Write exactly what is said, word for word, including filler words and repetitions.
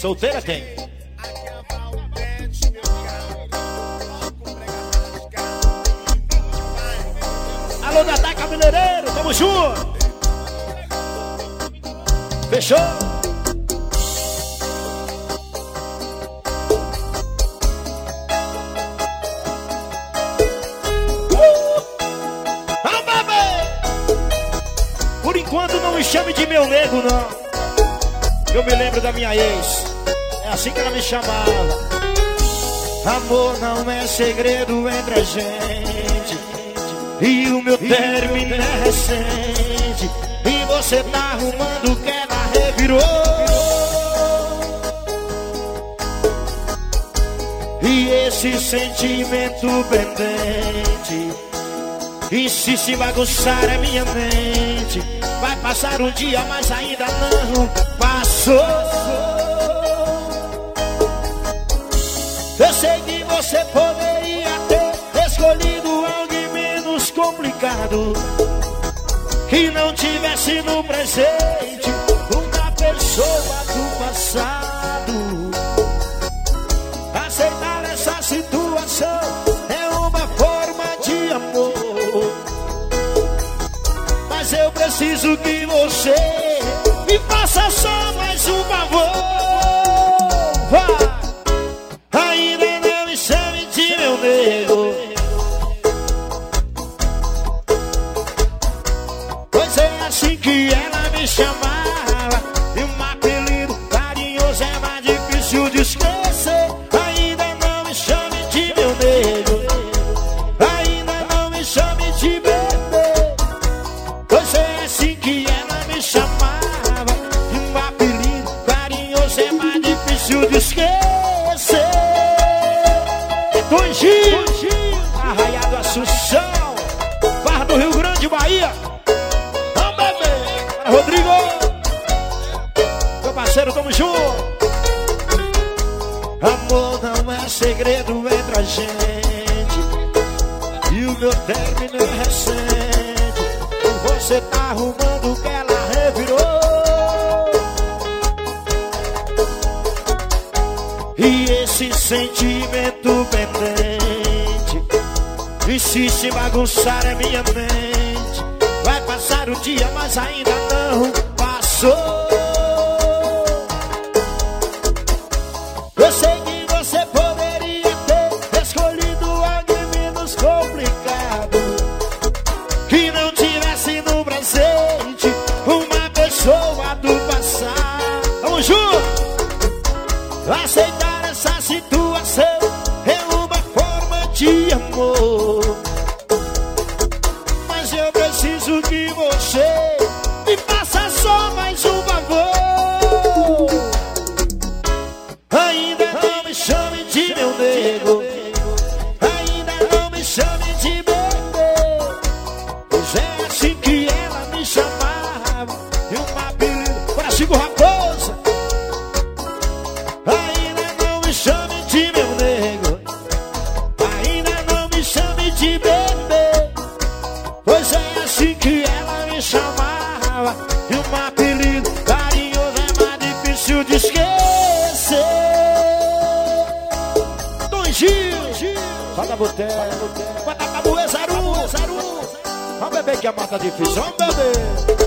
Solteira tem. Alô, Dadá Cabeleireiro, tamo junto. Fechou? Por enquanto não me chame de meu nego, não. Eu me lembro da minha ex. É assim que ela me chamava. Amor não é segredo entre a gente, e o meu término é recente, e você tá arrumando o que ela revirou. E esse sentimento pendente insiste em bagunçar a minha mente. Vai passar um dia, mas ainda não passou. Eu sei que você poderia ter escolhido alguém menos complicado, que não tivesse no presente uma pessoa do passado. Aceitar essa situação é uma forma de amor, mas eu preciso que você me faça só mais um favor. Vai! Ainda não me chame de meu nego, pois é assim que ela me chamava, e um apelido carinhoso é mais difícil de esquecer. Ainda não me chame de meu nego, ainda não me chame de bebê, pois é assim que ela me chamava, e um apelido carinhoso é mais difícil de esquecer. Tonjinho, Arraiado Assunção, Barra do Rio Grande, Bahia. Vamos, bebê. Para Rodrigo, meu parceiro, tamo junto. Amor não é segredo entre a gente, e o meu término é recente, e você tá arrumando o que ela revirou. E esse sentimento pendente insiste em bagunçar a minha mente. Vai passar o dia, mas ainda não passou. Eu sei que você poderia ter escolhido alguém menos complicado, que não tivesse no presente uma pessoa do passado. Vamos junto! Aceitar essa situação é uma forma de amor, mas eu preciso que você me faça só mais um favor. Ainda não me chame de meu nego, ainda não me chame de bebê, pois é assim que ela me chamava, e um apelido para Chico Raposa. Ainda não me chame de meu nego, ainda não me chame de bebê, pois é assim que ela me chamava, e um apelido carinhoso é mais difícil de esquecer. Tonjinho, Fada Boteco, Bota Cabuê, Zaru, Zaru. Vamos beber que a mata é difícil, vamos beber.